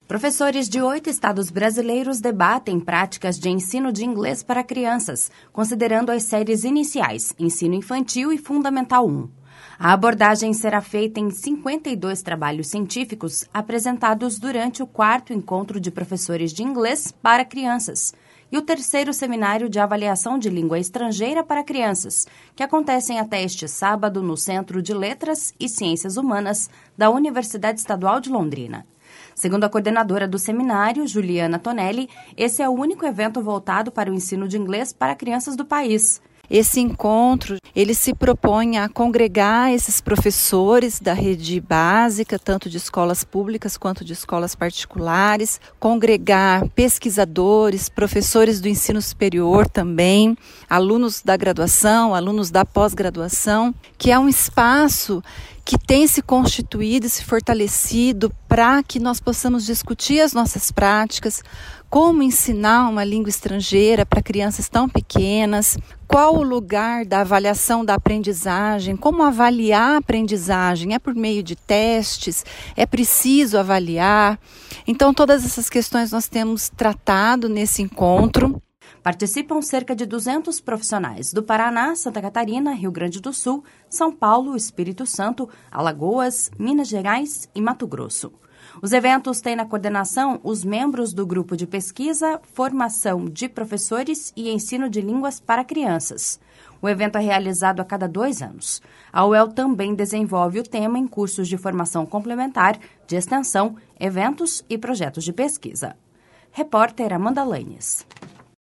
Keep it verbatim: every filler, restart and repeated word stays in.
Professores de oito estados brasileiros debatem práticas de ensino de inglês para crianças, considerando as séries iniciais, ensino infantil e fundamental um. A abordagem será feita em cinquenta e dois trabalhos científicos apresentados durante o quarto encontro de professores de inglês para crianças e o terceiro seminário de avaliação de língua estrangeira para crianças, que acontecem até este sábado no Centro de Letras e Ciências Humanas da Universidade Estadual de Londrina. Segundo a coordenadora do seminário, Juliana Tonelli, esse é o único evento voltado para o ensino de inglês para crianças do país. Esse encontro, ele se propõe a congregar esses professores da rede básica, tanto de escolas públicas quanto de escolas particulares, congregar pesquisadores, professores do ensino superior também, alunos da graduação, alunos da pós-graduação, que é um espaço que tem se constituído e se fortalecido para que nós possamos discutir as nossas práticas, como ensinar uma língua estrangeira para crianças tão pequenas, qual o lugar da avaliação da aprendizagem, como avaliar a aprendizagem, é por meio de testes, é preciso avaliar. Então, todas essas questões nós temos tratado nesse encontro. Participam cerca de duzentos profissionais do Paraná, Santa Catarina, Rio Grande do Sul, São Paulo, Espírito Santo, Alagoas, Minas Gerais e Mato Grosso. Os eventos têm na coordenação os membros do Grupo de Pesquisa, Formação de Professores e Ensino de Línguas para Crianças. O evento é realizado a cada dois anos. A U E L também desenvolve o tema em cursos de formação complementar, de extensão, eventos e projetos de pesquisa. Repórter Amanda Lanes.